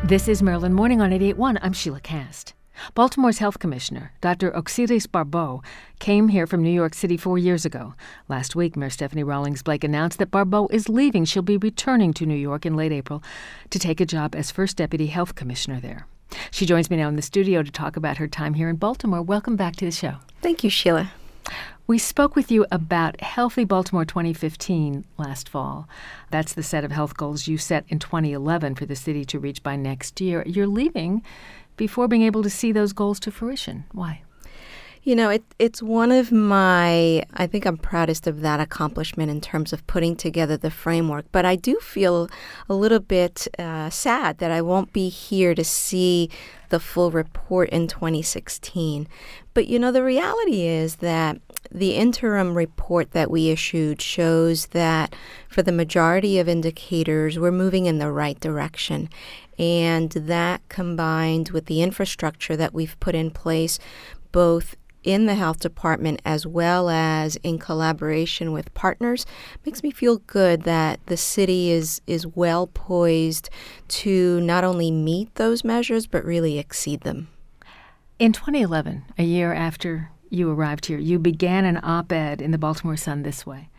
This is Maryland Morning on 88.1. I'm Sheila Cast. Baltimore's health commissioner, Dr. Auxiris Barbeau, came here from New York City 4 years ago. Last week, Mayor Stephanie Rawlings Blake announced that Barbeau is leaving. She'll be returning to New York in late April to take a job as first deputy health commissioner there. She joins me now in the studio to talk about her time here in Baltimore. Welcome back to the show. Thank you, Sheila. We spoke with you about Healthy Baltimore 2015 last fall. That's the set of health goals you set in 2011 for the city to reach by next year. You're leaving before being able to see those goals to fruition. Why? You know, it's one of my, I think I'm proudest of that accomplishment in terms of putting together the framework. But I do feel a little bit sad that I won't be here to see the full report in 2016. But, you know, the reality is that the interim report that we issued shows that for the majority of indicators, we're moving in the right direction. And that combined with the infrastructure that we've put in place, both in the health department as well as in collaboration with partners, makes me feel good that the city is well poised to not only meet those measures, but really exceed them. In 2011, a year after you arrived here, you began an op-ed in the Baltimore Sun this way: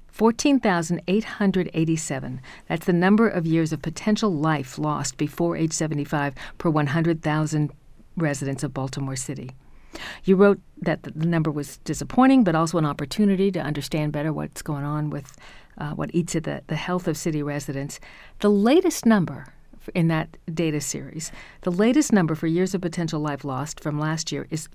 14,887. That's the number of years of potential life lost before age 75 per 100,000 residents of Baltimore City. You wrote that the number was disappointing, but also an opportunity to understand better what's going on with what eats at the health of city residents. The latest number in that data series, the latest number for years of potential life lost from last year is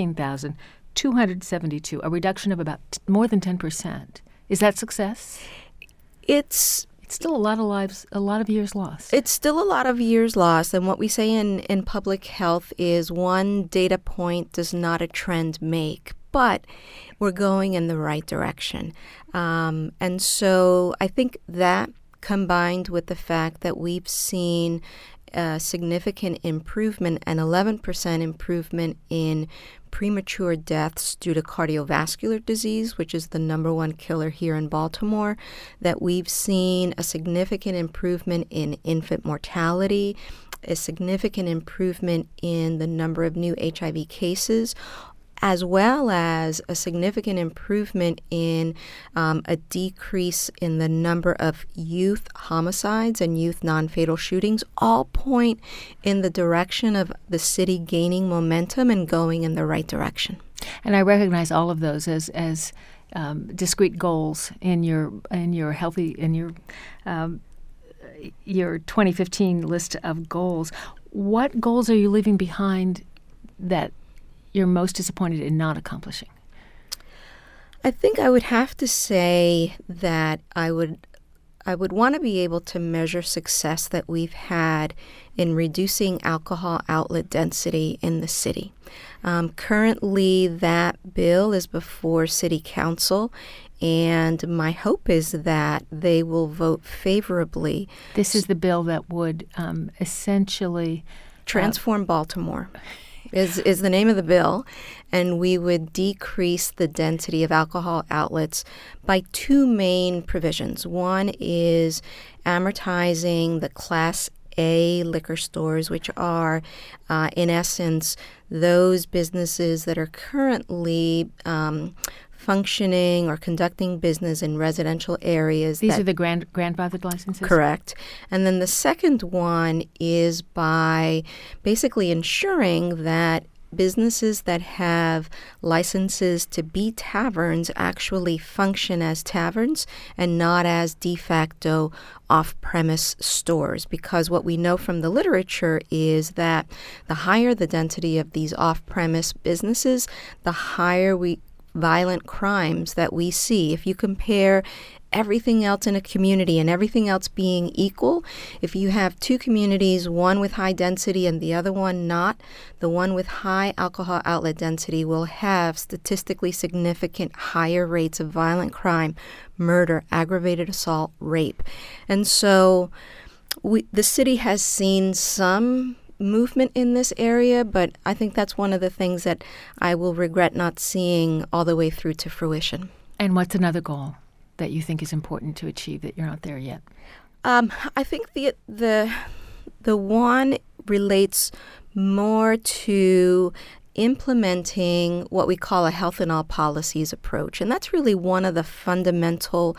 13,272, a reduction of about more than 10%. Is that success? It's still a lot of lives, a lot of years lost. It's still a lot of years lost. And what we say in public health is one data point does not a trend make, but we're going in the right direction. And so I think that combined with the fact that we've seen a significant improvement, an 11% improvement in premature deaths due to cardiovascular disease, which is the number one killer here in Baltimore, that we've seen a significant improvement in infant mortality, a significant improvement in the number of new HIV cases, as well as a significant improvement in a decrease in the number of youth homicides and youth non-fatal shootings, all point in the direction of the city gaining momentum and going in the right direction. And I recognize all of those as discrete goals in your your 2015 list of goals. What goals are you leaving behind that you're most disappointed in not accomplishing? I think I would have to say that I would want to be able to measure success that we've had in reducing alcohol outlet density in the city. Currently, that bill is before City Council, and my hope is that they will vote favorably. This is the bill that would essentially transform Baltimore. Is the name of the bill, and we would decrease the density of alcohol outlets by two main provisions. One is amortizing the Class A liquor stores, which are, in essence, those businesses that are currently functioning or conducting business in residential areas. These are the grandfathered licenses? Correct. And then the second one is by basically ensuring that businesses that have licenses to be taverns actually function as taverns and not as de facto off-premise stores. Because what we know from the literature is that the higher the density of these off-premise businesses, the higher violent crimes that we see. If you compare everything else in a community and everything else being equal, if you have two communities, one with high density and the other one not, the one with high alcohol outlet density will have statistically significant higher rates of violent crime, murder, aggravated assault, rape. And so the city has seen some movement in this area, but I think that's one of the things that I will regret not seeing all the way through to fruition. And what's another goal that you think is important to achieve that you're not there yet? I think the The one relates more to implementing what we call a health in all policies approach. And that's really one of the fundamental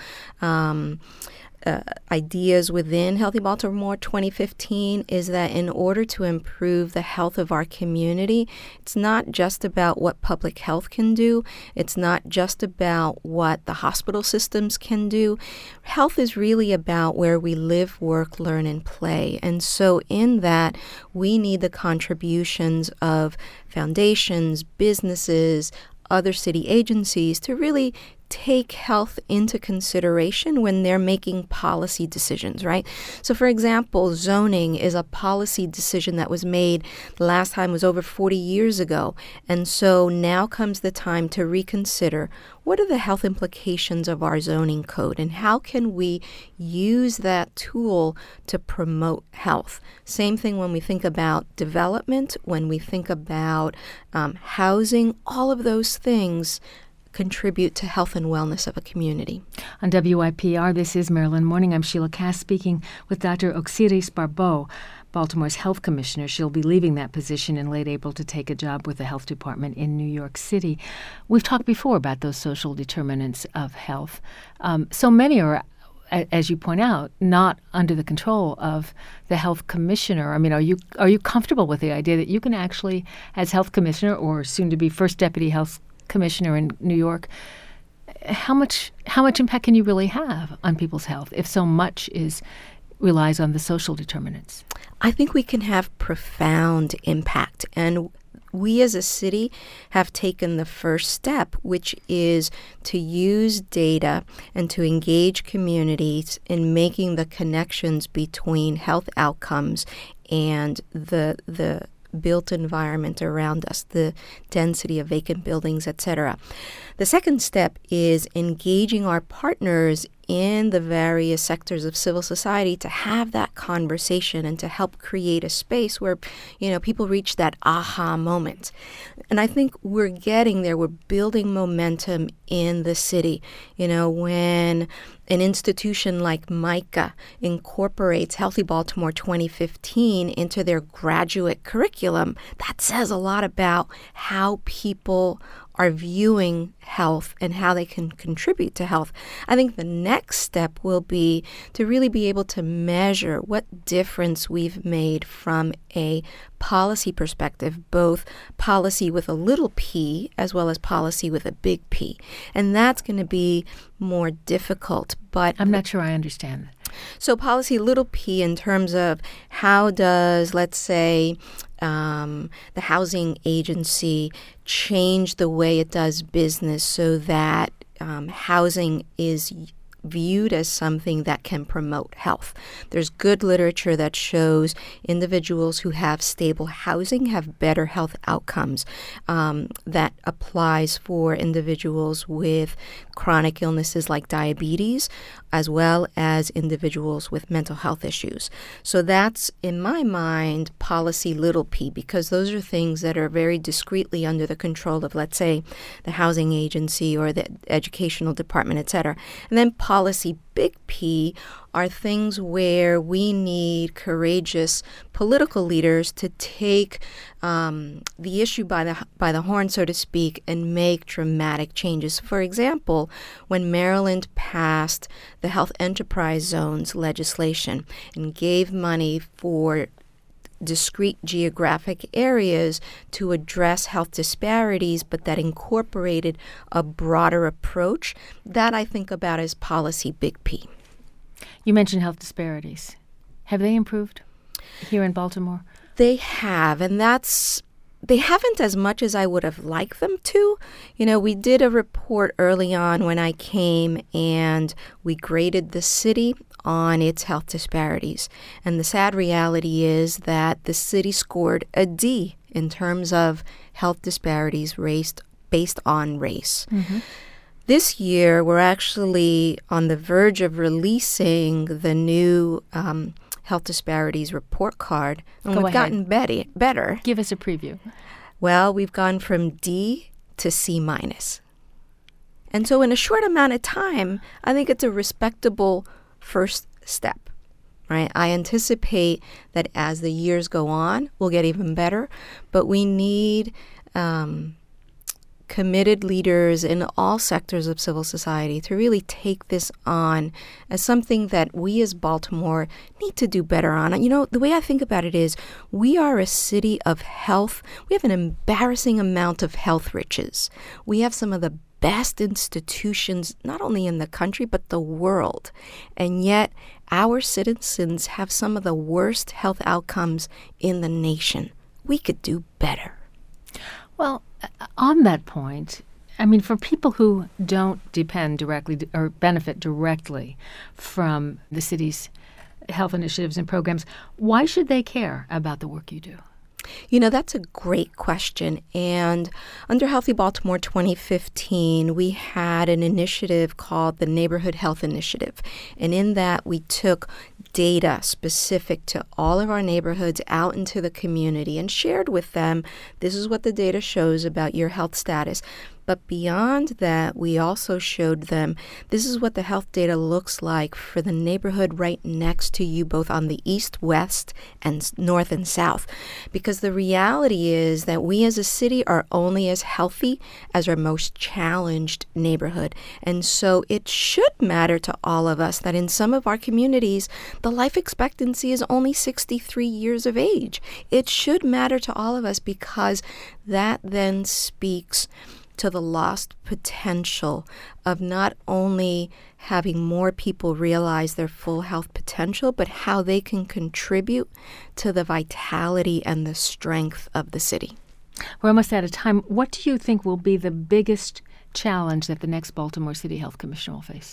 ideas within Healthy Baltimore 2015 is that in order to improve the health of our community, it's not just about what public health can do. It's not just about what the hospital systems can do. Health is really about where we live, work, learn, and play. And so in that, we need the contributions of foundations, businesses, other city agencies to really take health into consideration when they're making policy decisions, right? So, for example, zoning is a policy decision that was made the last time was over 40 years ago. And so now comes the time to reconsider what are the health implications of our zoning code and how can we use that tool to promote health? Same thing when we think about development, when we think about housing, all of those things contribute to health and wellness of a community. On WIPR, this is Maryland Morning. I'm Sheila Cass speaking with Dr. Oxiris Barbeau, Baltimore's health commissioner. She'll be leaving that position in late April to take a job with the health department in New York City. We've talked before about those social determinants of health. So many are, as you point out, not under the control of the health commissioner. I mean, are you comfortable with the idea that you can actually, as health commissioner or soon to be first deputy health commissioner in New York, how much impact can you really have on people's health if so much relies on the social determinants? I think we can have profound impact, and we as a city have taken the first step, which is to use data and to engage communities in making the connections between health outcomes and the built environment around us, the density of vacant buildings, etc. The second step is engaging our partners in the various sectors of civil society to have that conversation and to help create a space where, people reach that aha moment. And I think we're getting there. We're building momentum in the city. When an institution like MICA incorporates Healthy Baltimore 2015 into their graduate curriculum, that says a lot about how people are viewing health and how they can contribute to health. I think the next step will be to really be able to measure what difference we've made from a policy perspective, both policy with a little p as well as policy with a big P. And that's going to be more difficult. But I'm not sure I understand that. So policy little p in terms of how does, let's say, the housing agency change the way it does business so that housing is viewed as something that can promote health. There's good literature that shows individuals who have stable housing have better health outcomes. That applies for individuals with chronic illnesses like diabetes, as well as individuals with mental health issues. So that's, in my mind, policy little p, because those are things that are very discreetly under the control of, let's say, the housing agency or the educational department, et cetera. And then policy big P are things where we need courageous political leaders to take the issue by the horn, so to speak, and make dramatic changes. For example, when Maryland passed the Health Enterprise Zones legislation and gave money for discrete geographic areas to address health disparities, but that incorporated a broader approach, that I think about as policy big P. You mentioned health disparities. Have they improved here in Baltimore? They have, and they haven't as much as I would have liked them to. We did a report early on when I came, and we graded the city on its health disparities. And the sad reality is that the city scored a D in terms of health disparities based on race. Mm-hmm. This year, we're actually on the verge of releasing the new health disparities report card. And we've gotten better. Give us a preview. Well, we've gone from D to C minus. And so in a short amount of time, I think it's a respectable first step, right? I anticipate that as the years go on, we'll get even better, but we need committed leaders in all sectors of civil society to really take this on as something that we as Baltimore need to do better on. You know, the way I think about it is we are a city of health. We have an embarrassing amount of health riches. We have some of the best institutions, not only in the country, but the world. And yet our citizens have some of the worst health outcomes in the nation. We could do better. Well, on that point, I mean, for people who don't depend directly or benefit directly from the city's health initiatives and programs, why should they care about the work you do? You know, that's a great question. And under Healthy Baltimore 2015, we had an initiative called the Neighborhood Health Initiative. And in that, we took data specific to all of our neighborhoods out into the community and shared with them, this is what the data shows about your health status. But beyond that, we also showed them this is what the health data looks like for the neighborhood right next to you, both on the east, west, and north and south. Because the reality is that we as a city are only as healthy as our most challenged neighborhood. And so it should matter to all of us that in some of our communities, the life expectancy is only 63 years of age. It should matter to all of us because that then speaks to the lost potential of not only having more people realize their full health potential, but how they can contribute to the vitality and the strength of the city. We're almost out of time. What do you think will be the biggest challenge that the next Baltimore City Health Commissioner will face?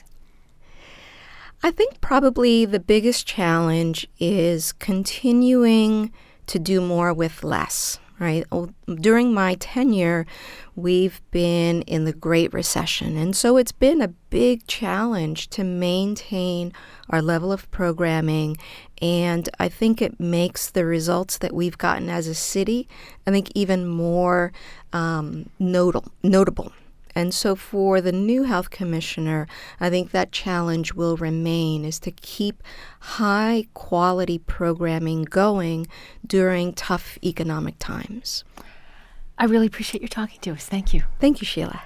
I think probably the biggest challenge is continuing to do more with less. Right. During my tenure, we've been in the Great Recession. And so it's been a big challenge to maintain our level of programming. And I think it makes the results that we've gotten as a city, I think, even more notable. And so for the new health commissioner, I think that challenge will remain is to keep high quality programming going during tough economic times. I really appreciate your talking to us. Thank you. Thank you, Sheila.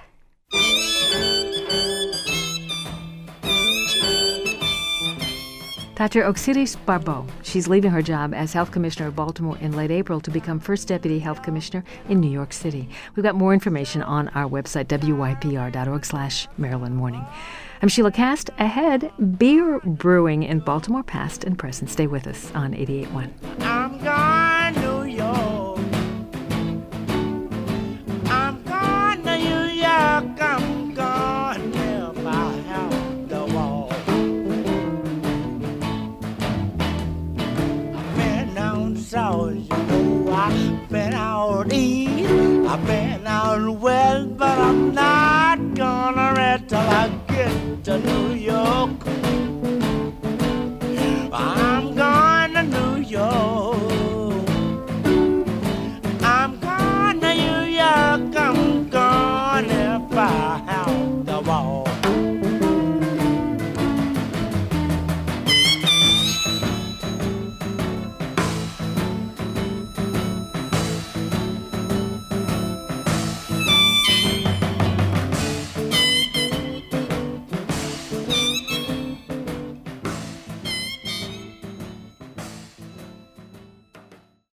Dr. Auxiris Barbeau. She's leaving her job as Health Commissioner of Baltimore in late April to become First Deputy Health Commissioner in New York City. We've got more information on our website, wypr.org/Maryland Morning. I'm Sheila Cast. Ahead, beer brewing in Baltimore, past and present. Stay with us on 88.1. I'm going to New York. I'm going to New York. I'm going to my house. South, you know, I've been out east, I've been out west, but I'm not gonna rest till I get to New York.